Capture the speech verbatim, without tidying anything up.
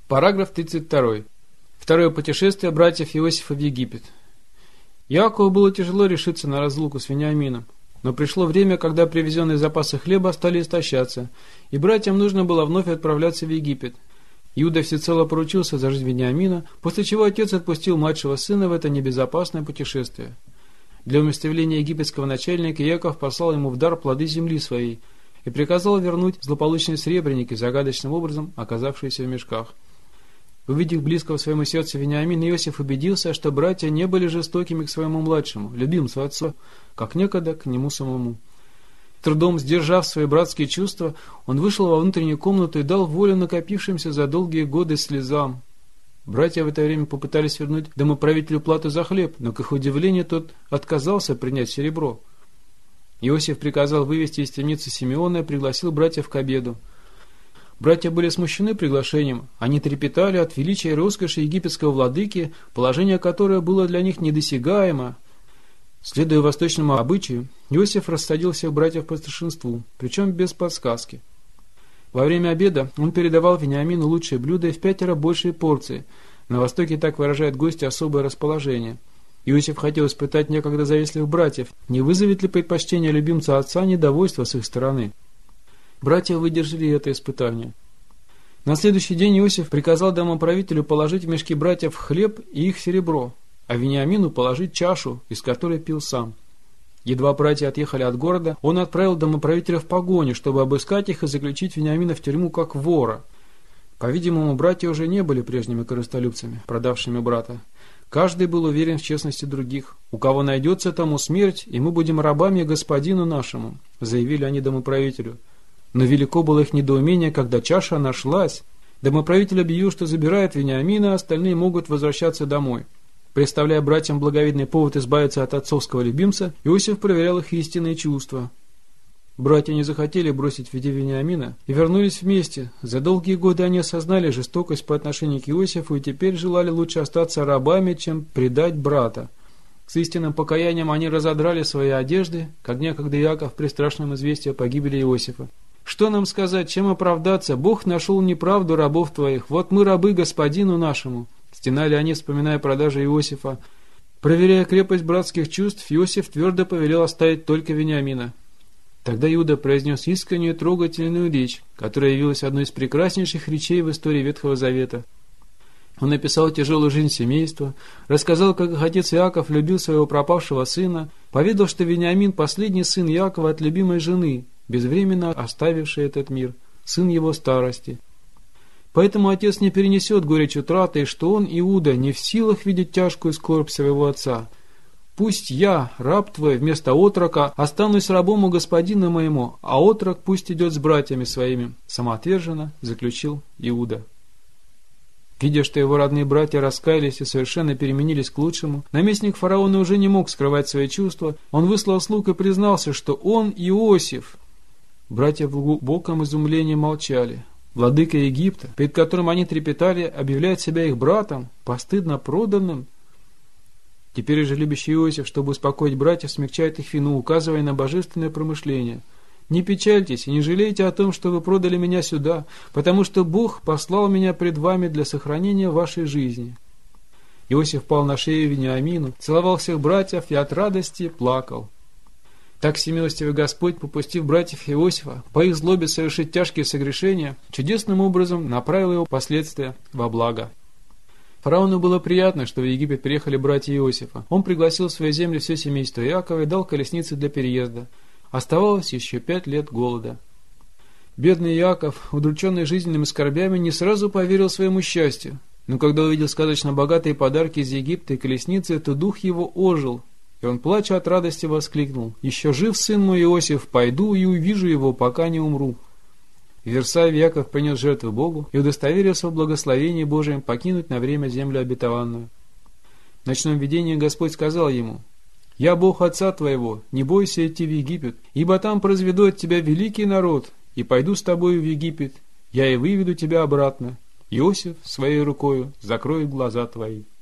Параграф тридцать два. Второе путешествие братьев Иосифа в Египет. Иакову было тяжело решиться на разлуку с Вениамином, но пришло время, когда привезенные запасы хлеба стали истощаться, и братьям нужно было вновь отправляться в Египет. Иуда всецело поручился за жизнь Вениамина, после чего отец отпустил младшего сына в это небезопасное путешествие. Для умилостивления египетского начальника Иаков послал ему в дар плоды земли своей и приказал вернуть злополучные сребреники, загадочным образом оказавшиеся в мешках. Увидев близкого своему сердцу Вениамина, Иосиф убедился, что братья не были жестокими к своему младшему, любимцу отцу, как некогда к нему самому. Трудом сдержав свои братские чувства, он вышел во внутреннюю комнату и дал волю накопившимся за долгие годы слезам. Братья в это время попытались вернуть домоправителю плату за хлеб, но, к их удивлению, тот отказался принять серебро. Иосиф приказал вывести из темницы Симеона и пригласил братьев к обеду. Братья были смущены приглашением, они трепетали от величия и роскоши египетского владыки, положение которое было для них недосягаемо. Следуя восточному обычаю, Иосиф рассадил всех братьев по старшинству, причем без подсказки. Во время обеда он передавал Вениамину лучшие блюда и в пятеро большие порции. На Востоке так выражают гости особое расположение. Иосиф хотел испытать некогда завистливых братьев, не вызовет ли предпочтение любимца отца недовольства с их стороны. Братья выдержали это испытание. На следующий день Иосиф приказал домоправителю положить в мешки братьев хлеб и их серебро, а Вениамину положить чашу, из которой пил сам. Едва братья отъехали от города, он отправил домоправителя в погоню, чтобы обыскать их и заключить Вениамина в тюрьму как вора. По-видимому, братья уже не были прежними корыстолюбцами, продавшими брата. Каждый был уверен в честности других. «У кого найдется, тому смерть, и мы будем рабами господину нашему», — заявили они домоправителю. Но велико было их недоумение, когда чаша нашлась. Домоправитель объявил, что забирает Вениамина, а остальные могут возвращаться домой. Представляя братьям благовидный повод избавиться от отцовского любимца, Иосиф проверял их истинные чувства. Братья не захотели бросить в виде Вениамина и вернулись вместе. За долгие годы они осознали жестокость по отношению к Иосифу и теперь желали лучше остаться рабами, чем предать брата. С истинным покаянием они разодрали свои одежды, как некогда Иаков при страшном известии о погибели Иосифа. «Что нам сказать, чем оправдаться? Бог нашел неправду рабов твоих. Вот мы рабы господину нашему», — стенали они, вспоминая продажу Иосифа. Проверяя крепость братских чувств, Иосиф твердо повелел оставить только Вениамина. Тогда Иуда произнес искреннюю трогательную речь, которая явилась одной из прекраснейших речей в истории Ветхого Завета. Он описал тяжелую жизнь семейства, рассказал, как их отец Иаков любил своего пропавшего сына, поведал, что Вениамин – последний сын Иакова от любимой жены, безвременно оставивший этот мир, сын его старости. Поэтому отец не перенесет горечь утраты, и что он, Иуда, не в силах видеть тяжкую скорбь своего отца. «Пусть я, раб твой, вместо отрока, останусь рабом у господина моему, а отрок пусть идет с братьями своими», самоотверженно заключил Иуда. Видя, что его родные братья раскаялись и совершенно переменились к лучшему, наместник фараона уже не мог скрывать свои чувства. Он выслал слуг и признался, что он Иосиф. Братья в глубоком изумлении молчали. Владыка Египта, перед которым они трепетали, объявляет себя их братом, постыдно проданным. Теперь же любящий Иосиф, чтобы успокоить братьев, смягчает их вину, указывая на божественное промышление. «Не печальтесь и не жалейте о том, что вы продали меня сюда, потому что Бог послал меня пред вами для сохранения вашей жизни». Иосиф пал на шею Вениамину, целовал всех братьев и от радости плакал. Так всемилостивый Господь, попустив братьев Иосифа по их злобе совершить тяжкие согрешения, чудесным образом направил его последствия во благо. Фараону было приятно, что в Египет приехали братья Иосифа. Он пригласил в свои земли все семейство Иакова и дал колесницы для переезда. Оставалось еще пять лет голода. Бедный Иаков, удрученный жизненными скорбями, не сразу поверил своему счастью. Но когда увидел сказочно богатые подарки из Египта и колесницы, то дух его ожил, и он, плача от радости, воскликнул: «Еще жив сын мой Иосиф, пойду и увижу его, пока не умру». В Версаве Иаков принес жертву Богу и удостоверился в благословении Божием покинуть на время землю обетованную. В ночном видении Господь сказал ему: «Я Бог отца твоего, не бойся идти в Египет, ибо там произведу от тебя великий народ, и пойду с тобою в Египет, я и выведу тебя обратно. Иосиф своей рукою закроет глаза твои».